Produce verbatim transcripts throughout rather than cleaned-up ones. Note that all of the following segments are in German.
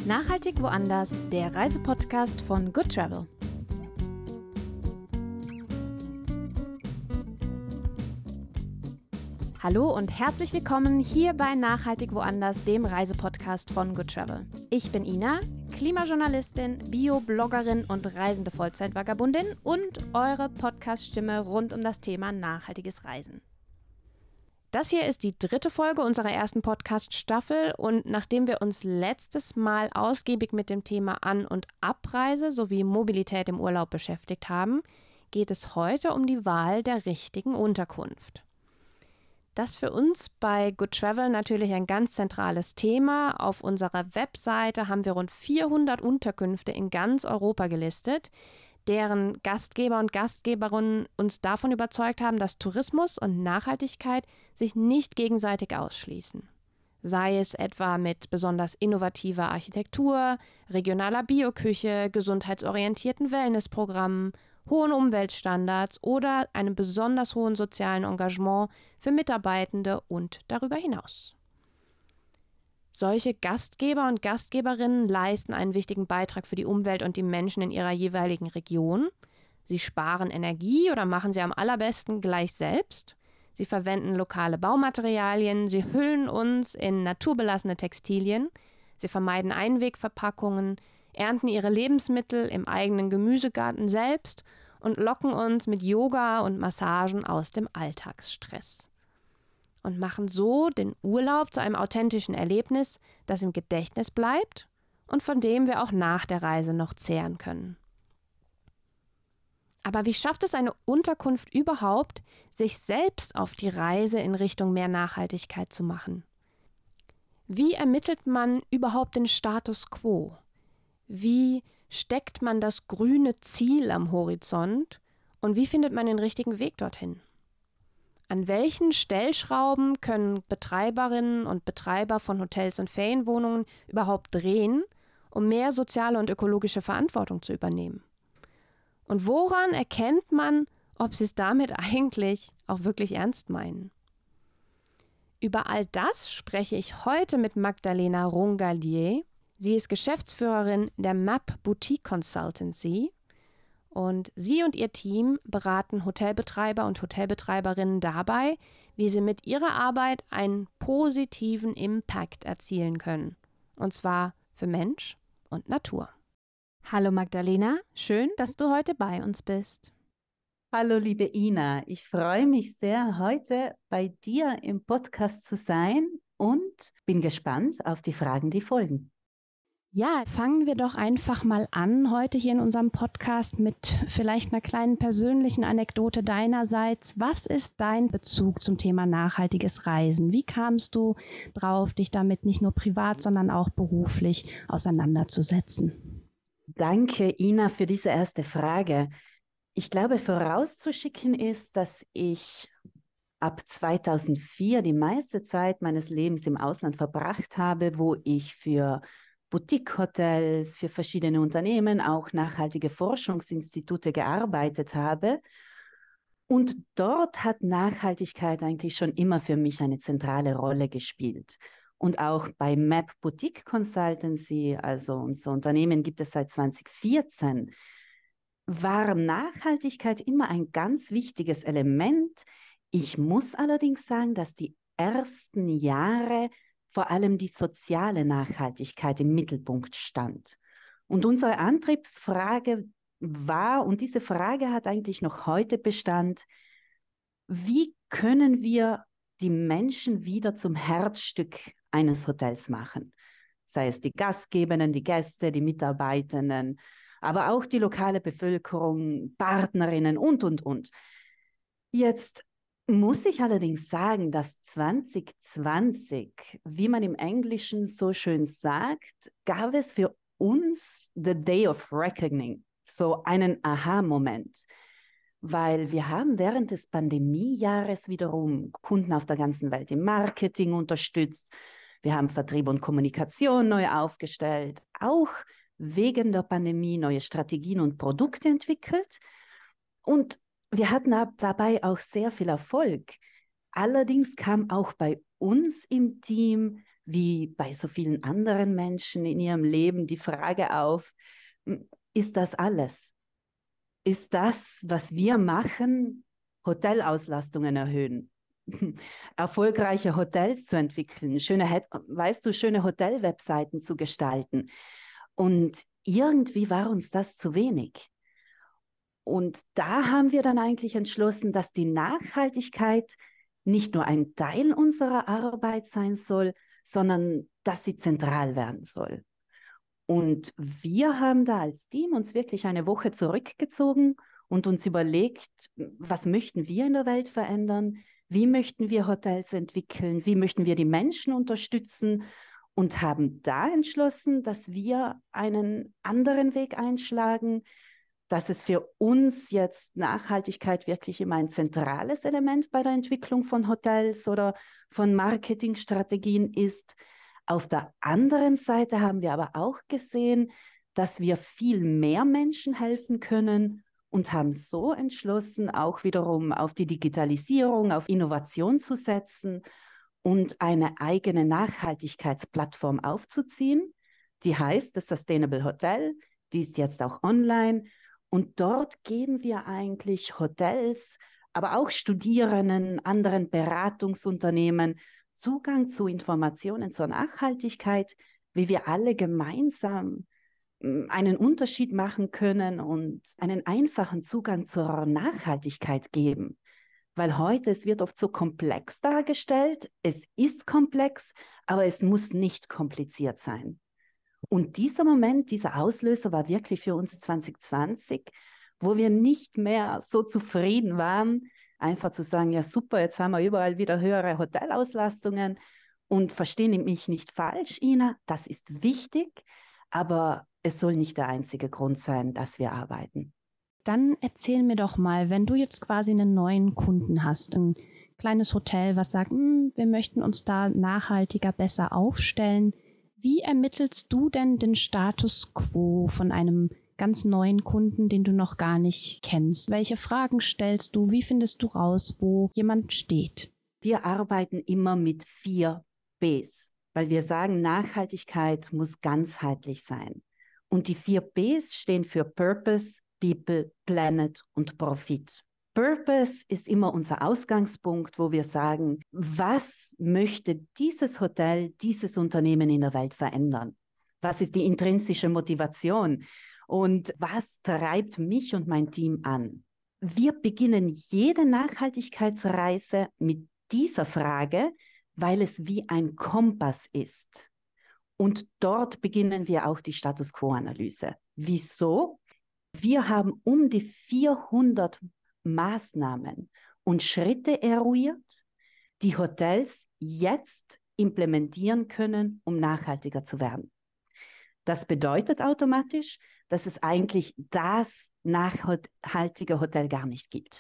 Nachhaltig woanders, der Reisepodcast von Good Travel. Hallo und herzlich willkommen hier bei Nachhaltig woanders, dem Reisepodcast von Good Travel. Ich bin Ina, Klimajournalistin, Bio-Bloggerin und reisende Vollzeitvagabundin und eure Podcast-Stimme rund um das Thema nachhaltiges Reisen. Das hier ist die dritte Folge unserer ersten Podcast-Staffel und nachdem wir uns letztes Mal ausgiebig mit dem Thema An- und Abreise sowie Mobilität im Urlaub beschäftigt haben, geht es heute um die Wahl der richtigen Unterkunft. Das ist für uns bei Good Travel natürlich ein ganz zentrales Thema. Auf unserer Webseite haben wir rund vierhundert Unterkünfte in ganz Europa gelistet, deren Gastgeber und Gastgeberinnen uns davon überzeugt haben, dass Tourismus und Nachhaltigkeit sich nicht gegenseitig ausschließen. Sei es etwa mit besonders innovativer Architektur, regionaler Bioküche, gesundheitsorientierten Wellnessprogrammen, hohen Umweltstandards oder einem besonders hohen sozialen Engagement für Mitarbeitende und darüber hinaus. Solche Gastgeber und Gastgeberinnen leisten einen wichtigen Beitrag für die Umwelt und die Menschen in ihrer jeweiligen Region. Sie sparen Energie oder machen sie am allerbesten gleich selbst. Sie verwenden lokale Baumaterialien, sie hüllen uns in naturbelassene Textilien, sie vermeiden Einwegverpackungen, ernten ihre Lebensmittel im eigenen Gemüsegarten selbst und locken uns mit Yoga und Massagen aus dem Alltagsstress. Und machen so den Urlaub zu einem authentischen Erlebnis, das im Gedächtnis bleibt und von dem wir auch nach der Reise noch zehren können. Aber wie schafft es eine Unterkunft überhaupt, sich selbst auf die Reise in Richtung mehr Nachhaltigkeit zu machen? Wie ermittelt man überhaupt den Status quo? Wie steckt man das grüne Ziel am Horizont und wie findet man den richtigen Weg dorthin? An welchen Stellschrauben können Betreiberinnen und Betreiber von Hotels und Ferienwohnungen überhaupt drehen, um mehr soziale und ökologische Verantwortung zu übernehmen? Und woran erkennt man, ob sie es damit eigentlich auch wirklich ernst meinen? Über all das spreche ich heute mit Magdalena Rongaldier. Sie ist Geschäftsführerin der Map Boutique Consultancy. Und sie und ihr Team beraten Hotelbetreiber und Hotelbetreiberinnen dabei, wie sie mit ihrer Arbeit einen positiven Impact erzielen können. Und zwar für Mensch und Natur. Hallo Magdalena, schön, dass du heute bei uns bist. Hallo liebe Ina, ich freue mich sehr, heute bei dir im Podcast zu sein und bin gespannt auf die Fragen, die folgen. Ja, fangen wir doch einfach mal an heute hier in unserem Podcast mit vielleicht einer kleinen persönlichen Anekdote deinerseits. Was ist dein Bezug zum Thema nachhaltiges Reisen? Wie kamst du drauf, dich damit nicht nur privat, sondern auch beruflich auseinanderzusetzen? Danke Ina für diese erste Frage. Ich glaube, vorauszuschicken ist, dass ich ab zweitausendvier die meiste Zeit meines Lebens im Ausland verbracht habe, wo ich für Boutique-Hotels, für verschiedene Unternehmen, auch nachhaltige Forschungsinstitute gearbeitet habe. Und dort hat Nachhaltigkeit eigentlich schon immer für mich eine zentrale Rolle gespielt. Und auch bei Map Boutique Consultancy, also unser Unternehmen gibt es seit zweitausendvierzehn, war Nachhaltigkeit immer ein ganz wichtiges Element. Ich muss allerdings sagen, dass die ersten Jahre vor allem die soziale Nachhaltigkeit im Mittelpunkt stand. Und unsere Antriebsfrage war, und diese Frage hat eigentlich noch heute Bestand, wie können wir die Menschen wieder zum Herzstück eines Hotels machen? Sei es die Gastgebenden, die Gäste, die Mitarbeitenden, aber auch die lokale Bevölkerung, Partnerinnen und, und, und. Jetzt muss ich allerdings sagen, dass zwanzig zwanzig, wie man im Englischen so schön sagt, gab es für uns the day of reckoning, so einen Aha-Moment. Weil wir haben während des Pandemiejahres wiederum Kunden auf der ganzen Welt im Marketing unterstützt. Wir haben Vertrieb und Kommunikation neu aufgestellt, auch wegen der Pandemie neue Strategien und Produkte entwickelt. Und wir hatten dabei auch sehr viel Erfolg. Allerdings kam auch bei uns im Team wie bei so vielen anderen Menschen in ihrem Leben die Frage auf, ist das alles? Ist das, was wir machen, Hotelauslastungen erhöhen? Erfolgreiche Hotels zu entwickeln, schöne, weißt du, schöne Hotelwebseiten zu gestalten. Und irgendwie war uns das zu wenig. Und da haben wir dann eigentlich entschlossen, dass die Nachhaltigkeit nicht nur ein Teil unserer Arbeit sein soll, sondern dass sie zentral werden soll. Und wir haben da als Team uns wirklich eine Woche zurückgezogen und uns überlegt, was möchten wir in der Welt verändern? Wie möchten wir Hotels entwickeln? Wie möchten wir die Menschen unterstützen? Und haben da entschlossen, dass wir einen anderen Weg einschlagen, dass es für uns jetzt Nachhaltigkeit wirklich immer ein zentrales Element bei der Entwicklung von Hotels oder von Marketingstrategien ist. Auf der anderen Seite haben wir aber auch gesehen, dass wir viel mehr Menschen helfen können und haben so entschlossen, auch wiederum auf die Digitalisierung, auf Innovation zu setzen und eine eigene Nachhaltigkeitsplattform aufzuziehen. Die heißt das Sustainable Hotel, die ist jetzt auch online. Und dort geben wir eigentlich Hotels, aber auch Studierenden, anderen Beratungsunternehmen Zugang zu Informationen zur Nachhaltigkeit, wie wir alle gemeinsam einen Unterschied machen können und einen einfachen Zugang zur Nachhaltigkeit geben. Weil heute, es wird oft so komplex dargestellt, es ist komplex, aber es muss nicht kompliziert sein. Und dieser Moment, dieser Auslöser war wirklich für uns zwanzig zwanzig, wo wir nicht mehr so zufrieden waren, einfach zu sagen, ja super, jetzt haben wir überall wieder höhere Hotelauslastungen und verstehen mich nicht falsch, Ina, das ist wichtig, aber es soll nicht der einzige Grund sein, dass wir arbeiten. Dann erzähl mir doch mal, wenn du jetzt quasi einen neuen Kunden hast, ein kleines Hotel, was sagt, wir möchten uns da nachhaltiger besser aufstellen, wie ermittelst du denn den Status quo von einem ganz neuen Kunden, den du noch gar nicht kennst? Welche Fragen stellst du? Wie findest du raus, wo jemand steht? Wir arbeiten immer mit vier Bs, weil wir sagen, Nachhaltigkeit muss ganzheitlich sein. Und die vier Bs stehen für Purpose, People, Planet und Profit. Purpose ist immer unser Ausgangspunkt, wo wir sagen, was möchte dieses Hotel, dieses Unternehmen in der Welt verändern? Was ist die intrinsische Motivation? Und was treibt mich und mein Team an? Wir beginnen jede Nachhaltigkeitsreise mit dieser Frage, weil es wie ein Kompass ist. Und dort beginnen wir auch die Status Quo-Analyse. Wieso? Wir haben um die vierhundert Maßnahmen und Schritte eruiert, die Hotels jetzt implementieren können, um nachhaltiger zu werden. Das bedeutet automatisch, dass es eigentlich das nachhaltige Hotel gar nicht gibt.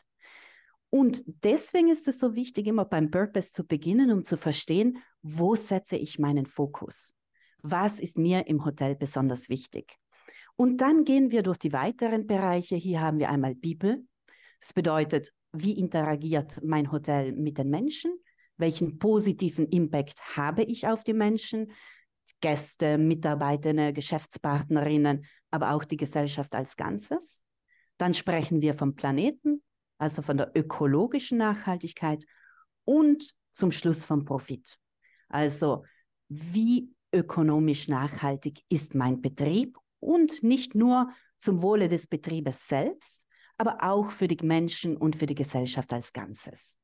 Und deswegen ist es so wichtig, immer beim Purpose zu beginnen, um zu verstehen, wo setze ich meinen Fokus? Was ist mir im Hotel besonders wichtig? Und dann gehen wir durch die weiteren Bereiche. Hier haben wir einmal People. Das bedeutet, wie interagiert mein Hotel mit den Menschen? Welchen positiven Impact habe ich auf die Menschen? Gäste, Mitarbeitende, Geschäftspartnerinnen, aber auch die Gesellschaft als Ganzes. Dann sprechen wir vom Planeten, also von der ökologischen Nachhaltigkeit und zum Schluss vom Profit. Also wie ökonomisch nachhaltig ist mein Betrieb und nicht nur zum Wohle des Betriebes selbst, aber auch für die Menschen und für die Gesellschaft als Ganzes.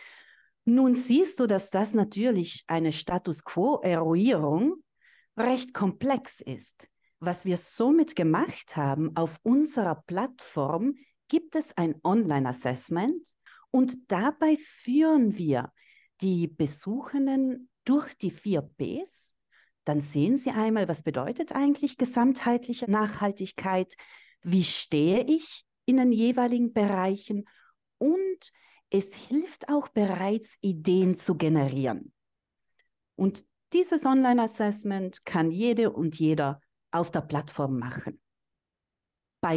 Nun siehst du, dass das natürlich eine Status-Quo-Eruierung recht komplex ist. Was wir somit gemacht haben, auf unserer Plattform gibt es ein Online-Assessment und dabei führen wir die Besuchenden durch die vier Bs. Dann sehen Sie einmal, was bedeutet eigentlich gesamtheitliche Nachhaltigkeit, wie stehe ich in den jeweiligen Bereichen und es hilft auch bereits, Ideen zu generieren. Und dieses Online-Assessment kann jede und jeder auf der Plattform machen. Bei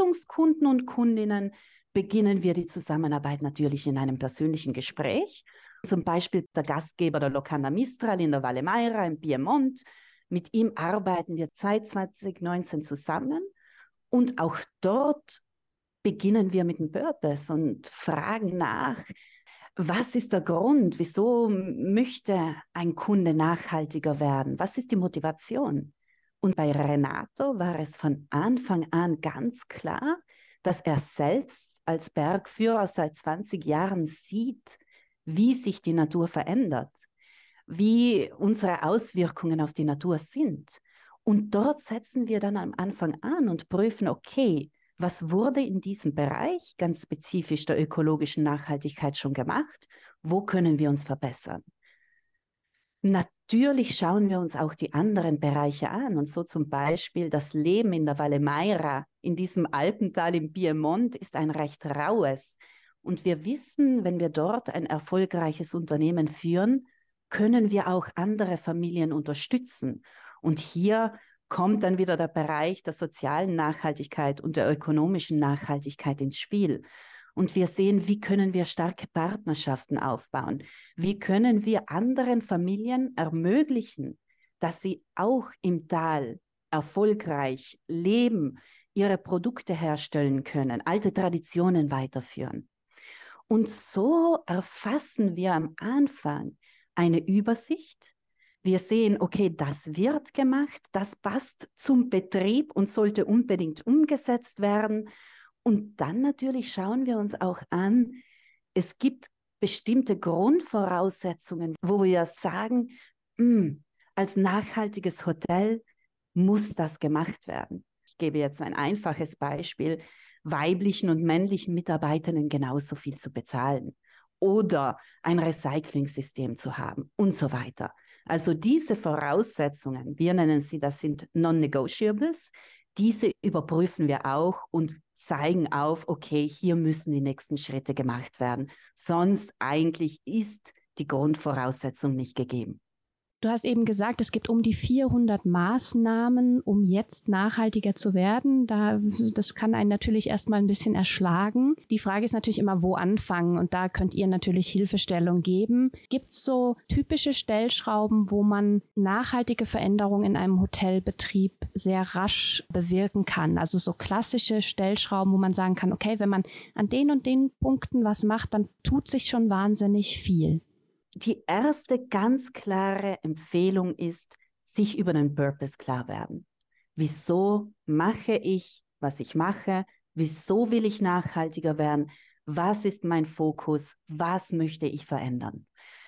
Beratungskunden und Kundinnen beginnen wir die Zusammenarbeit natürlich in einem persönlichen Gespräch Zum Beispiel der Gastgeber der Locanda Mistral in der Valle Maira im Piemont. Mit ihm arbeiten wir seit zwanzig neunzehn zusammen und auch dort beginnen wir mit dem Purpose und fragen nach, was ist der Grund, wieso möchte ein Kunde nachhaltiger werden? Was ist die Motivation? Und bei Renato war es von Anfang an ganz klar, dass er selbst als Bergführer seit zwanzig Jahren sieht, wie sich die Natur verändert, wie unsere Auswirkungen auf die Natur sind. Und dort setzen wir dann am Anfang an und prüfen, okay, was wurde in diesem Bereich, ganz spezifisch der ökologischen Nachhaltigkeit, schon gemacht? Wo können wir uns verbessern? Natürlich schauen wir uns auch die anderen Bereiche an und so zum Beispiel das Leben in der Valle Maira, in diesem Alpental im Piemont, ist ein recht raues. Und wir wissen, wenn wir dort ein erfolgreiches Unternehmen führen, können wir auch andere Familien unterstützen. Und hier kommt dann wieder der Bereich der sozialen Nachhaltigkeit und der ökonomischen Nachhaltigkeit ins Spiel. Und wir sehen, wie können wir starke Partnerschaften aufbauen? Wie können wir anderen Familien ermöglichen, dass sie auch im Tal erfolgreich leben, ihre Produkte herstellen können, alte Traditionen weiterführen? Und so erfassen wir am Anfang eine Übersicht. Wir sehen, okay, das wird gemacht, das passt zum Betrieb und sollte unbedingt umgesetzt werden. Und dann natürlich schauen wir uns auch an, es gibt bestimmte Grundvoraussetzungen, wo wir sagen, mh, als nachhaltiges Hotel muss das gemacht werden. Ich gebe jetzt ein einfaches Beispiel, weiblichen und männlichen Mitarbeitern genauso viel zu bezahlen oder ein Recycling-System zu haben und so weiter. Also diese Voraussetzungen, wir nennen sie, das sind Non-Negotiables, diese überprüfen wir auch und zeigen auf, okay, hier müssen die nächsten Schritte gemacht werden. Sonst eigentlich ist die Grundvoraussetzung nicht gegeben. Du hast eben gesagt, es gibt um die vierhundert Maßnahmen, um jetzt nachhaltiger zu werden. Da, das kann einen natürlich erstmal ein bisschen erschlagen. Die Frage ist natürlich immer, wo anfangen? Und da könnt ihr natürlich Hilfestellung geben. Gibt es so typische Stellschrauben, wo man nachhaltige Veränderungen in einem Hotelbetrieb sehr rasch bewirken kann? Also so klassische Stellschrauben, wo man sagen kann, okay, wenn man an den und den Punkten was macht, dann tut sich schon wahnsinnig viel. Die erste ganz klare Empfehlung ist, sich über den Purpose klar werden. Wieso mache ich, was ich mache? Wieso will ich nachhaltiger werden? Was ist mein Fokus? Was möchte ich verändern?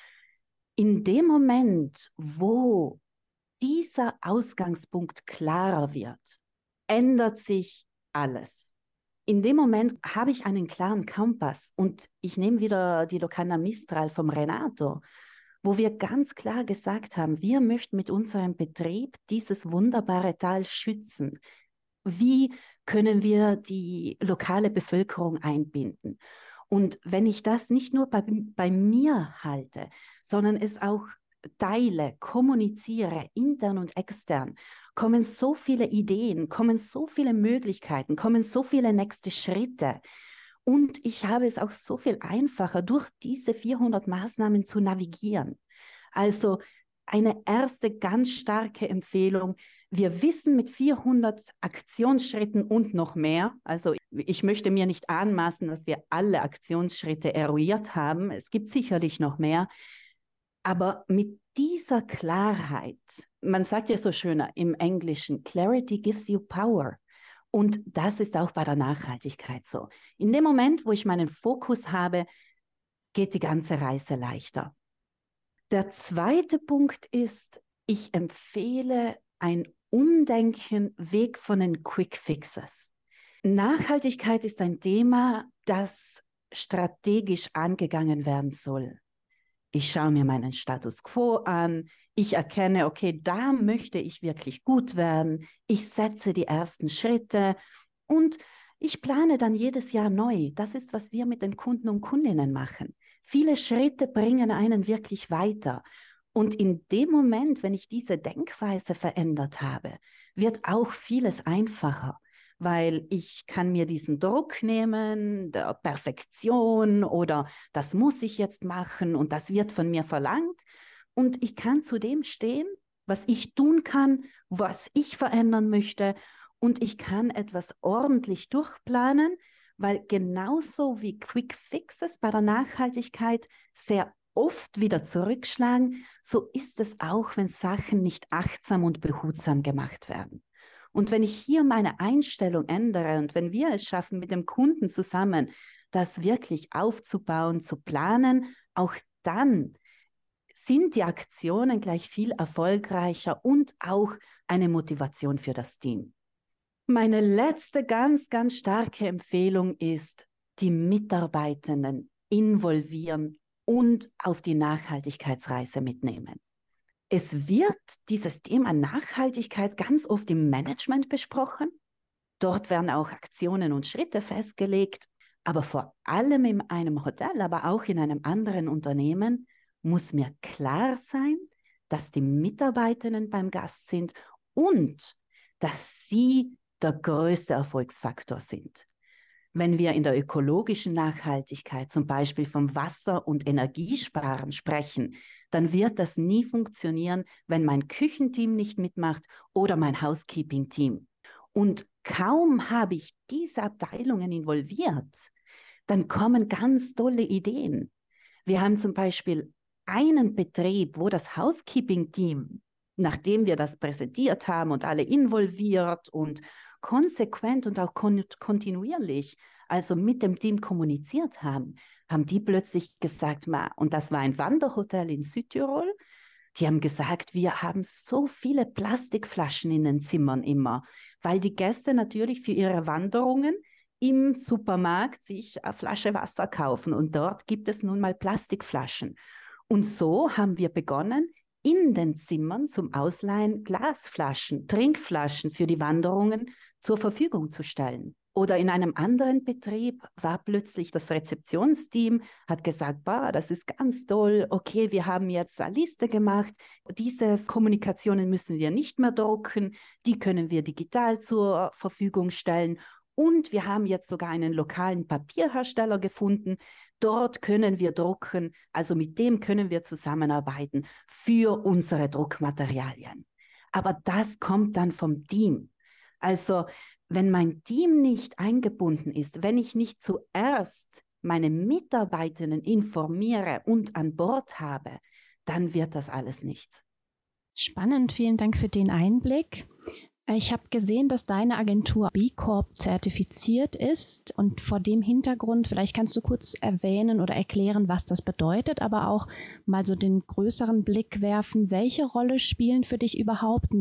In dem Moment, wo dieser Ausgangspunkt klarer wird, ändert sich alles. In dem Moment habe ich einen klaren Kompass und ich nehme wieder die Locanda Mistral vom Renato, wo wir ganz klar gesagt haben, wir möchten mit unserem Betrieb dieses wunderbare Tal schützen. Wie können wir die lokale Bevölkerung einbinden? Und wenn ich das nicht nur bei, bei mir halte, sondern es auch teile, kommuniziere, intern und extern, kommen so viele Ideen, kommen so viele Möglichkeiten, kommen so viele nächste Schritte. Und ich habe es auch so viel einfacher, durch diese vierhundert Maßnahmen zu navigieren. Also eine erste ganz starke Empfehlung. Wir wissen mit vierhundert Aktionsschritten und noch mehr, also ich möchte mir nicht anmaßen, dass wir alle Aktionsschritte eruiert haben. Es gibt sicherlich noch mehr. Aber mit dieser Klarheit, man sagt ja so schöner im Englischen, Clarity gives you power. Und das ist auch bei der Nachhaltigkeit so. In dem Moment, wo ich meinen Fokus habe, geht die ganze Reise leichter. Der zweite Punkt ist, ich empfehle ein Umdenken weg von den Quick Fixes. Nachhaltigkeit ist ein Thema, das strategisch angegangen werden soll. Ich schaue mir meinen Status quo an. Ich erkenne, okay, da möchte ich wirklich gut werden. Ich setze die ersten Schritte und ich plane dann jedes Jahr neu. Das ist, was wir mit den Kunden und Kundinnen machen. Viele Schritte bringen einen wirklich weiter. Und in dem Moment, wenn ich diese Denkweise verändert habe, wird auch vieles einfacher. weil ich kann mir diesen Druck nehmen, der Perfektion oder das muss ich jetzt machen und das wird von mir verlangt. Und ich kann zu dem stehen, was ich tun kann, was ich verändern möchte. Und ich kann etwas ordentlich durchplanen, weil genauso wie Quick Fixes bei der Nachhaltigkeit sehr oft wieder zurückschlagen, so ist es auch, wenn Sachen nicht achtsam und behutsam gemacht werden. Und wenn ich hier meine Einstellung ändere und wenn wir es schaffen, mit dem Kunden zusammen das wirklich aufzubauen, zu planen, auch dann sind die Aktionen gleich viel erfolgreicher und auch eine Motivation für das Team. Meine letzte ganz, ganz starke Empfehlung ist, die Mitarbeitenden involvieren und auf die Nachhaltigkeitsreise mitnehmen. Es wird dieses Thema Nachhaltigkeit ganz oft im Management besprochen. Dort werden auch Aktionen und Schritte festgelegt. Aber vor allem in einem Hotel, aber auch in einem anderen Unternehmen muss mir klar sein, dass die Mitarbeitenden beim Gast sind und dass sie der größte Erfolgsfaktor sind. Wenn wir in der ökologischen Nachhaltigkeit zum Beispiel vom Wasser- und Energiesparen sprechen, dann wird das nie funktionieren, wenn mein Küchenteam nicht mitmacht oder mein Housekeeping-Team. Und kaum habe ich diese Abteilungen involviert, dann kommen ganz tolle Ideen. Wir haben zum Beispiel einen Betrieb, wo das Housekeeping-Team, nachdem wir das präsentiert haben und alle involviert und konsequent und auch kon- kontinuierlich, also mit dem Team kommuniziert haben, haben die plötzlich gesagt, ma, und das war ein Wanderhotel in Südtirol, die haben gesagt, wir haben so viele Plastikflaschen in den Zimmern immer, weil die Gäste natürlich für ihre Wanderungen im Supermarkt sich eine Flasche Wasser kaufen und dort gibt es nun mal Plastikflaschen. Und so haben wir begonnen, in den Zimmern zum Ausleihen Glasflaschen, Trinkflaschen für die Wanderungen zur Verfügung zu stellen. Oder in einem anderen Betrieb war plötzlich das Rezeptionsteam, hat gesagt, bah, das ist ganz toll, okay, wir haben jetzt eine Liste gemacht, diese Kommunikationen müssen wir nicht mehr drucken, die können wir digital zur Verfügung stellen. Und wir haben jetzt sogar einen lokalen Papierhersteller gefunden. Dort können wir drucken, also mit dem können wir zusammenarbeiten für unsere Druckmaterialien. Aber das kommt dann vom Team. Also wenn mein Team nicht eingebunden ist, wenn ich nicht zuerst meine Mitarbeitenden informiere und an Bord habe, dann wird das alles nichts. Spannend, vielen Dank für den Einblick. Ich habe gesehen, dass deine Agentur B Corp zertifiziert ist und vor dem Hintergrund, vielleicht kannst du kurz erwähnen oder erklären, was das bedeutet, aber auch mal so den größeren Blick werfen, welche Rolle spielen für dich überhaupt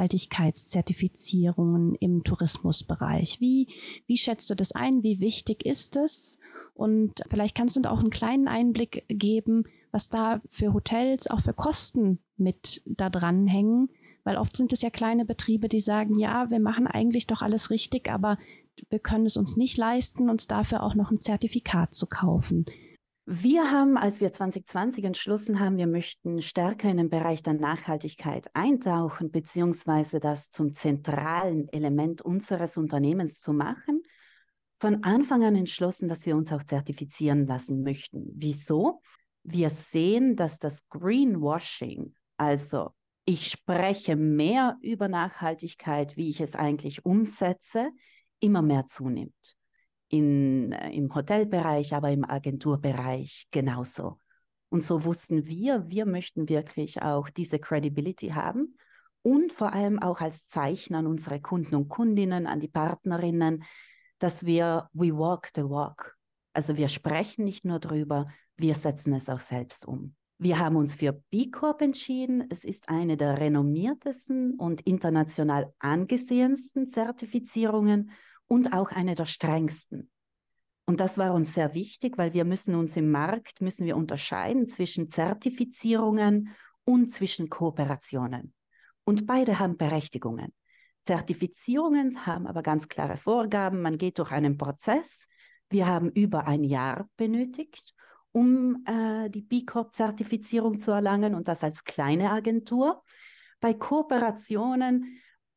Nachhaltigkeitszertifizierungen im Tourismusbereich? Wie, wie schätzt du das ein? Wie wichtig ist es? Und vielleicht kannst du uns auch einen kleinen Einblick geben, was da für Hotels, auch für Kosten mit da dran hängen. Weil oft sind es ja kleine Betriebe, die sagen, ja, wir machen eigentlich doch alles richtig, aber wir können es uns nicht leisten, uns dafür auch noch ein Zertifikat zu kaufen. Wir haben, als wir zwanzig zwanzig entschlossen haben, wir möchten stärker in den Bereich der Nachhaltigkeit eintauchen, beziehungsweise das zum zentralen Element unseres Unternehmens zu machen, von Anfang an entschlossen, dass wir uns auch zertifizieren lassen möchten. Wieso? Wir sehen, dass das Greenwashing, also ich spreche mehr über Nachhaltigkeit, wie ich es eigentlich umsetze, immer mehr zunimmt. In, im Hotelbereich, aber im Agenturbereich genauso. Und so wussten wir, wir möchten wirklich auch diese Credibility haben und vor allem auch als Zeichen an unsere Kunden und Kundinnen, an die Partnerinnen, dass wir we walk the walk. Also wir sprechen nicht nur drüber, wir setzen es auch selbst um. Wir haben uns für B Corp entschieden. Es ist eine der renommiertesten und international angesehensten Zertifizierungen und auch eine der strengsten. Und das war uns sehr wichtig, weil wir müssen uns im Markt, müssen wir unterscheiden zwischen Zertifizierungen und zwischen Kooperationen. Und beide haben Berechtigungen. Zertifizierungen haben aber ganz klare Vorgaben. Man geht durch einen Prozess. Wir haben über ein Jahr benötigt, um äh, die B Corp-Zertifizierung zu erlangen und das als kleine Agentur. Bei Kooperationen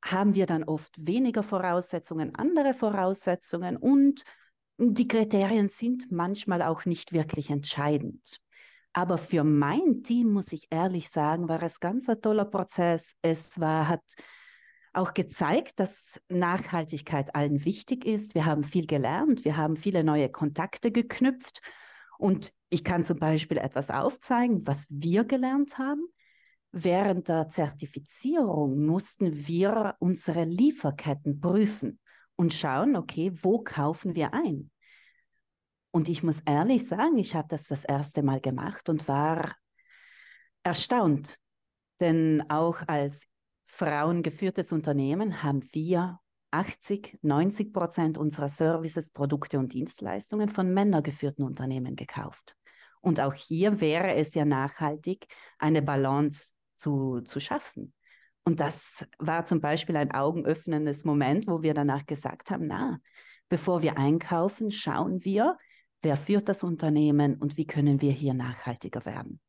haben wir dann oft weniger Voraussetzungen, andere Voraussetzungen und die Kriterien sind manchmal auch nicht wirklich entscheidend. Aber für mein Team, muss ich ehrlich sagen, war es ganz ein toller Prozess. Es war, hat auch gezeigt, dass Nachhaltigkeit allen wichtig ist. Wir haben viel gelernt, wir haben viele neue Kontakte geknüpft und ich kann zum Beispiel etwas aufzeigen, was wir gelernt haben. Während der Zertifizierung mussten wir unsere Lieferketten prüfen und schauen, okay, wo kaufen wir ein? Und ich muss ehrlich sagen, ich habe das das erste Mal gemacht und war erstaunt, denn auch als frauengeführtes Unternehmen haben wir achtzig, neunzig Prozent unserer Services, Produkte und Dienstleistungen von männergeführten Unternehmen gekauft. Und auch hier wäre es ja nachhaltig, eine Balance zu, zu schaffen. Und das war zum Beispiel ein augenöffnendes Moment, wo wir danach gesagt haben, na, bevor wir einkaufen, schauen wir, wer führt das Unternehmen und wie können wir hier nachhaltiger werden.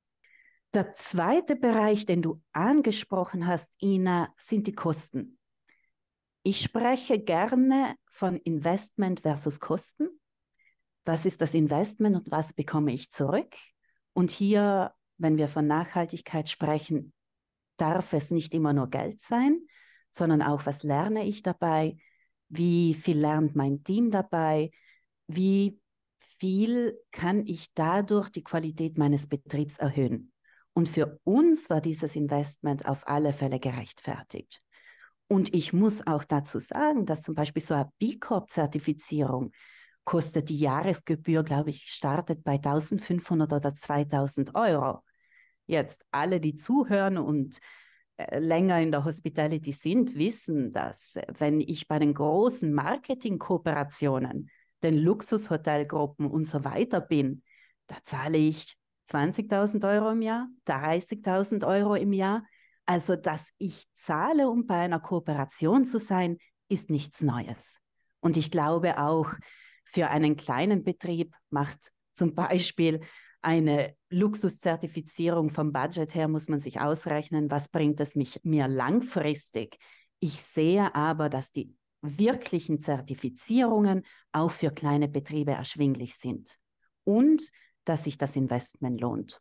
Der zweite Bereich, den du angesprochen hast, Ina, sind die Kosten. Ich spreche gerne von Investment versus Kosten. Was ist das Investment und was bekomme ich zurück? Und hier, wenn wir von Nachhaltigkeit sprechen, darf es nicht immer nur Geld sein, sondern auch, was lerne ich dabei? Wie viel lernt mein Team dabei? Wie viel kann ich dadurch die Qualität meines Betriebs erhöhen? Und für uns war dieses Investment auf alle Fälle gerechtfertigt. Und ich muss auch dazu sagen, dass zum Beispiel so eine B Corp-Zertifizierung kostet die Jahresgebühr, glaube ich, startet bei eintausendfünfhundert oder zweitausend Euro. Jetzt alle, die zuhören und äh, länger in der Hospitality sind, wissen, dass äh, wenn ich bei den großen Marketing-Kooperationen, den Luxushotelgruppen und so weiter bin, da zahle ich zwanzigtausend Euro im Jahr, dreißigtausend Euro im Jahr. Also, dass ich zahle, um bei einer Kooperation zu sein, ist nichts Neues. Und ich glaube auch, für einen kleinen Betrieb macht zum Beispiel eine Luxuszertifizierung vom Budget her, muss man sich ausrechnen, was bringt es mich, mir langfristig. Ich sehe aber, dass die wirklichen Zertifizierungen auch für kleine Betriebe erschwinglich sind und dass sich das Investment lohnt.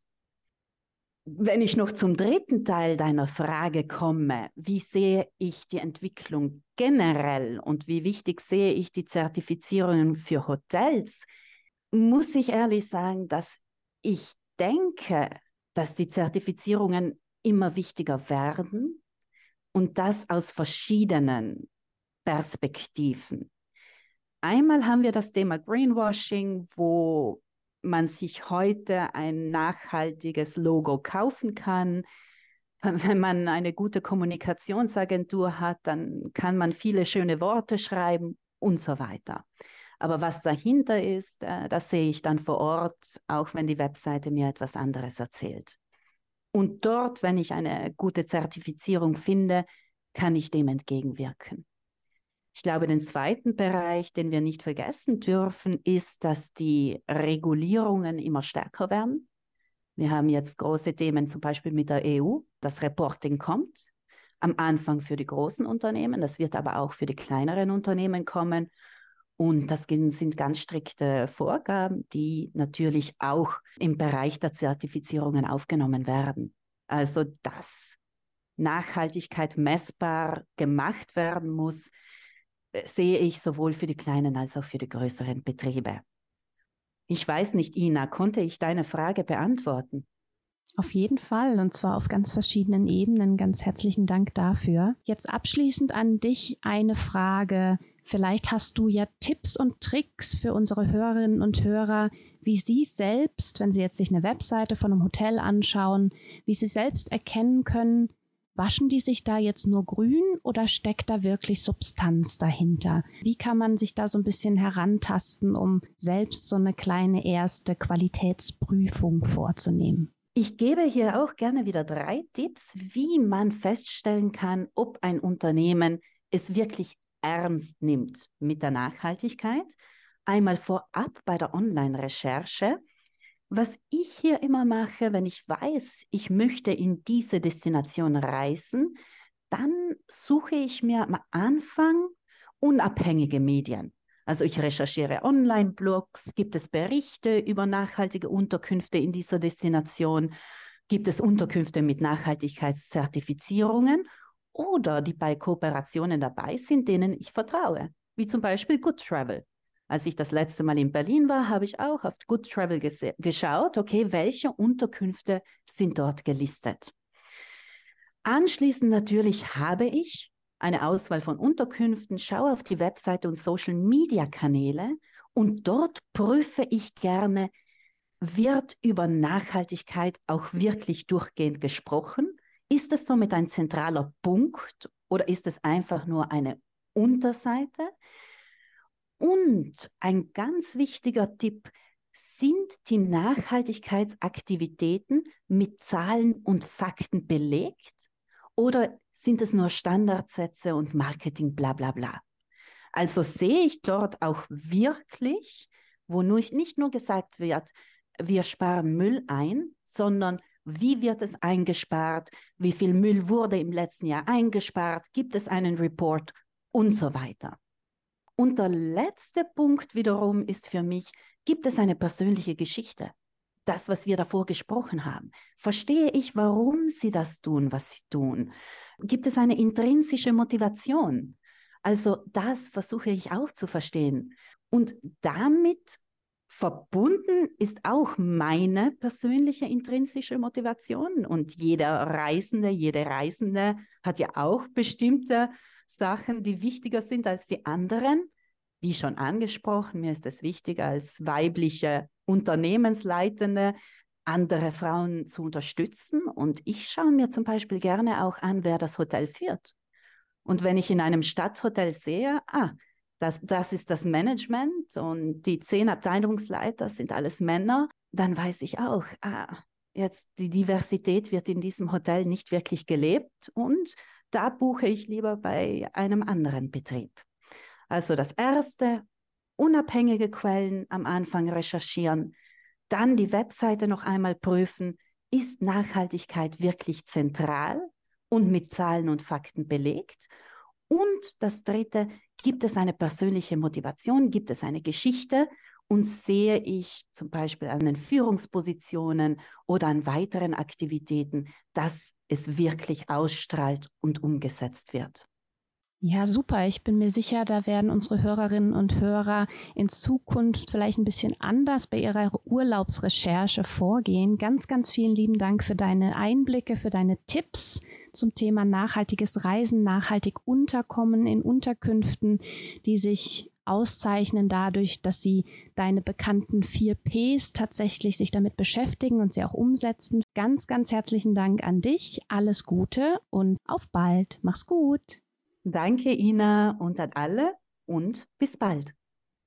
Wenn ich noch zum dritten Teil deiner Frage komme, wie sehe ich die Entwicklung generell und wie wichtig sehe ich die Zertifizierungen für Hotels, muss ich ehrlich sagen, dass ich denke, dass die Zertifizierungen immer wichtiger werden und das aus verschiedenen Perspektiven. Einmal haben wir das Thema Greenwashing, wo man sich heute ein nachhaltiges Logo kaufen kann. Wenn man eine gute Kommunikationsagentur hat, dann kann man viele schöne Worte schreiben und so weiter. Aber was dahinter ist, äh, das sehe ich dann vor Ort, auch wenn die Webseite mir etwas anderes erzählt. Und dort, wenn ich eine gute Zertifizierung finde, kann ich dem entgegenwirken. Ich glaube, den zweiten Bereich, den wir nicht vergessen dürfen, ist, dass die Regulierungen immer stärker werden. Wir haben jetzt große Themen, zum Beispiel mit der E U. Das Reporting kommt am Anfang für die großen Unternehmen, das wird aber auch für die kleineren Unternehmen kommen. Und das sind ganz strikte Vorgaben, die natürlich auch im Bereich der Zertifizierungen aufgenommen werden. Also, dass Nachhaltigkeit messbar gemacht werden muss, sehe ich sowohl für die kleinen als auch für die größeren Betriebe. Ich weiß nicht, Ina, konnte ich deine Frage beantworten? Auf jeden Fall, und zwar auf ganz verschiedenen Ebenen. Ganz herzlichen Dank dafür. Jetzt abschließend an dich eine Frage. Vielleicht hast du ja Tipps und Tricks für unsere Hörerinnen und Hörer, wie sie selbst, wenn sie jetzt sich eine Webseite von einem Hotel anschauen, wie sie selbst erkennen können, waschen die sich da jetzt nur grün oder steckt da wirklich Substanz dahinter? Wie kann man sich da so ein bisschen herantasten, um selbst so eine kleine erste Qualitätsprüfung vorzunehmen? Ich gebe hier auch gerne wieder drei Tipps, wie man feststellen kann, ob ein Unternehmen es wirklich ernst nimmt mit der Nachhaltigkeit. Einmal vorab bei der Online-Recherche. Was ich hier immer mache, wenn ich weiß, ich möchte in diese Destination reisen, dann suche ich mir am Anfang unabhängige Medien. Also ich recherchiere Online-Blogs, gibt es Berichte über nachhaltige Unterkünfte in dieser Destination, gibt es Unterkünfte mit Nachhaltigkeitszertifizierungen oder die bei Kooperationen dabei sind, denen ich vertraue, wie zum Beispiel Good Travel. Als ich das letzte Mal in Berlin war, habe ich auch auf Good Travel ges- geschaut, okay, welche Unterkünfte sind dort gelistet. Anschließend natürlich habe ich eine Auswahl von Unterkünften, schaue auf die Webseite und Social-Media-Kanäle und dort prüfe ich gerne, wird über Nachhaltigkeit auch wirklich durchgehend gesprochen? Ist es somit ein zentraler Punkt oder ist es einfach nur eine Unterseite? Und ein ganz wichtiger Tipp, sind die Nachhaltigkeitsaktivitäten mit Zahlen und Fakten belegt oder sind es nur Standardsätze und Marketing, bla bla bla? Also sehe ich dort auch wirklich, wo nur, nicht nur gesagt wird, wir sparen Müll ein, sondern wie wird es eingespart, wie viel Müll wurde im letzten Jahr eingespart, gibt es einen Report und so weiter. Und der letzte Punkt wiederum ist für mich, gibt es eine persönliche Geschichte? Das, was wir davor gesprochen haben. Verstehe ich, warum sie das tun, was sie tun? Gibt es eine intrinsische Motivation? Also das versuche ich auch zu verstehen. Und damit verbunden ist auch meine persönliche intrinsische Motivation. Und jeder Reisende, jede Reisende hat ja auch bestimmte Sachen, die wichtiger sind als die anderen. Wie schon angesprochen, mir ist es wichtig, als weibliche Unternehmensleitende andere Frauen zu unterstützen. Und ich schaue mir zum Beispiel gerne auch an, wer das Hotel führt. Und wenn ich in einem Stadthotel sehe, ah, das, das ist das Management und die zehn Abteilungsleiter sind alles Männer, dann weiß ich auch, ah, jetzt die Diversität wird in diesem Hotel nicht wirklich gelebt und da buche ich lieber bei einem anderen Betrieb. Also das Erste, unabhängige Quellen am Anfang recherchieren, dann die Webseite noch einmal prüfen, ist Nachhaltigkeit wirklich zentral und mit Zahlen und Fakten belegt? Und das Dritte, gibt es eine persönliche Motivation, gibt es eine Geschichte und sehe ich zum Beispiel an den Führungspositionen oder an weiteren Aktivitäten, dass es wirklich ausstrahlt und umgesetzt wird. Ja, super. Ich bin mir sicher, da werden unsere Hörerinnen und Hörer in Zukunft vielleicht ein bisschen anders bei ihrer Urlaubsrecherche vorgehen. Ganz, ganz vielen lieben Dank für deine Einblicke, für deine Tipps zum Thema nachhaltiges Reisen, nachhaltig unterkommen in Unterkünften, die sich auszeichnen dadurch, dass sie deine bekannten vier Ps tatsächlich sich damit beschäftigen und sie auch umsetzen. Ganz, ganz herzlichen Dank an dich. Alles Gute und auf bald. Mach's gut. Danke, Ina, und an alle und bis bald.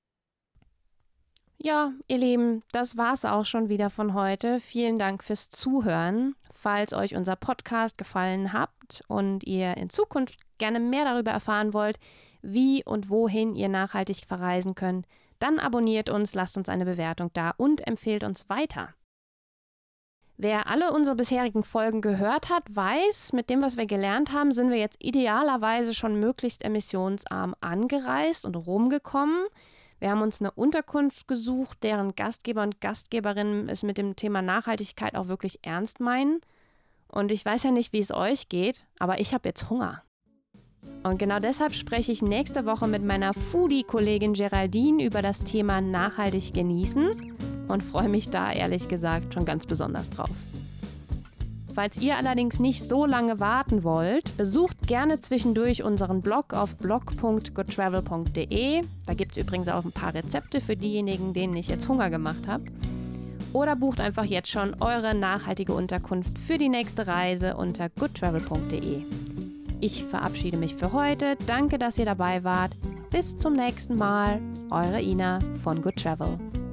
Ja, ihr Lieben, das war's auch schon wieder von heute. Vielen Dank fürs Zuhören. Falls euch unser Podcast gefallen hat und ihr in Zukunft gerne mehr darüber erfahren wollt, wie und wohin ihr nachhaltig verreisen könnt, dann abonniert uns, lasst uns eine Bewertung da und empfehlt uns weiter. Wer alle unsere bisherigen Folgen gehört hat, weiß, mit dem, was wir gelernt haben, sind wir jetzt idealerweise schon möglichst emissionsarm angereist und rumgekommen. Wir haben uns eine Unterkunft gesucht, deren Gastgeber und Gastgeberinnen es mit dem Thema Nachhaltigkeit auch wirklich ernst meinen. Und ich weiß ja nicht, wie es euch geht, aber ich habe jetzt Hunger. Und genau deshalb spreche ich nächste Woche mit meiner Foodie-Kollegin Geraldine über das Thema nachhaltig genießen und freue mich da ehrlich gesagt schon ganz besonders drauf. Falls ihr allerdings nicht so lange warten wollt, besucht gerne zwischendurch unseren Blog auf blog punkt good travel punkt de. Da gibt es übrigens auch ein paar Rezepte für diejenigen, denen ich jetzt Hunger gemacht habe. Oder bucht einfach jetzt schon eure nachhaltige Unterkunft für die nächste Reise unter good travel punkt de. Ich verabschiede mich für heute. Danke, dass ihr dabei wart. Bis zum nächsten Mal. Eure Ina von Good Travel.